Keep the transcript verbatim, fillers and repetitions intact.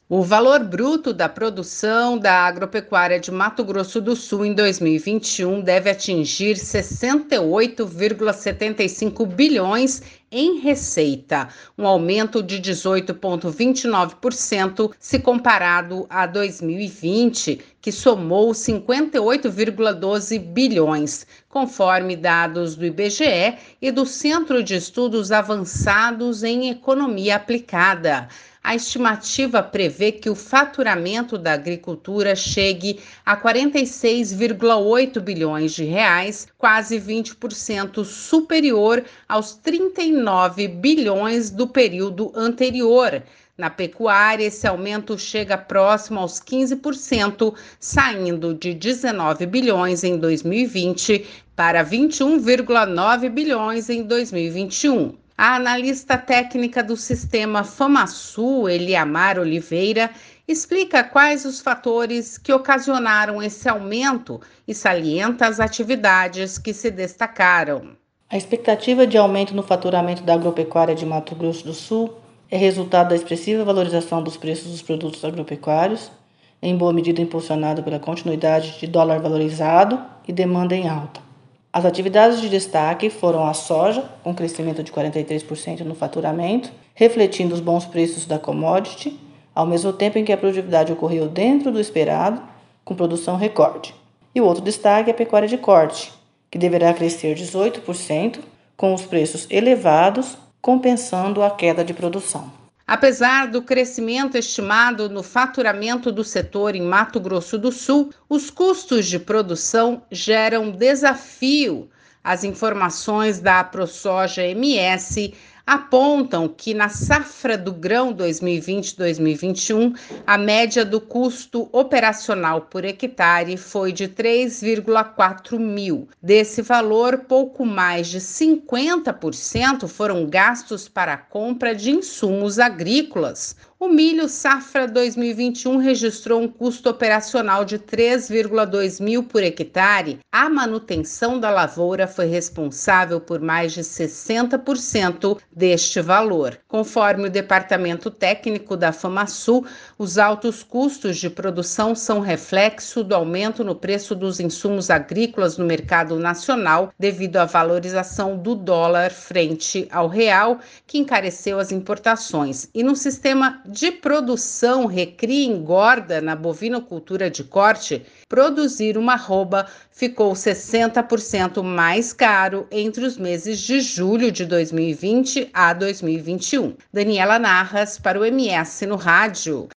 O valor bruto da produção da agropecuária de Mato Grosso do Sul em dois mil e vinte e um deve atingir sessenta e oito vírgula setenta e cinco bilhões em receita, um aumento de dezoito vírgula vinte e nove por cento se comparado a dois mil e vinte, que somou cinquenta e oito vírgula doze bilhões, conforme dados do I B G E e do Centro de Estudos Avançados em Economia Aplicada. A estimativa prevê que o faturamento da agricultura chegue a quarenta e seis vírgula oito bilhões de reais, quase vinte por cento superior aos trinta e nove bilhões do período anterior. Na pecuária, esse aumento chega próximo aos quinze por cento, saindo de dezenove bilhões em dois mil e vinte para vinte e um vírgula nove bilhões em dois mil e vinte e um. A analista técnica do sistema FamaSul, Eliamar Oliveira, explica quais os fatores que ocasionaram esse aumento e salienta as atividades que se destacaram. A expectativa de aumento no faturamento da agropecuária de Mato Grosso do Sul é resultado da expressiva valorização dos preços dos produtos agropecuários, em boa medida impulsionado pela continuidade de dólar valorizado e demanda em alta. As atividades de destaque foram a soja, com crescimento de quarenta e três por cento no faturamento, refletindo os bons preços da commodity, ao mesmo tempo em que a produtividade ocorreu dentro do esperado, com produção recorde. E o outro destaque é a pecuária de corte, que deverá crescer dezoito por cento, com os preços elevados, compensando a queda de produção. Apesar do crescimento estimado no faturamento do setor em Mato Grosso do Sul, os custos de produção geram desafio. As informações da AproSoja M S apontam que na safra do grão dois mil e vinte dois mil e vinte e um, a média do custo operacional por hectare foi de três vírgula quatro mil. Desse valor, pouco mais de cinquenta por cento foram gastos para a compra de insumos agrícolas. O milho safra dois mil e vinte e um registrou um custo operacional de três vírgula dois mil por hectare. A manutenção da lavoura foi responsável por mais de sessenta por cento deste valor. Conforme o Departamento Técnico da FamaSul, os altos custos de produção são reflexo do aumento no preço dos insumos agrícolas no mercado nacional devido à valorização do dólar frente ao real, que encareceu as importações. E no sistema de produção recria e engorda na bovinocultura de corte, produzir uma arroba ficou sessenta por cento mais caro entre os meses de julho de dois mil e vinte a dois mil e vinte e um. Daniela Narras para o M S no Rádio.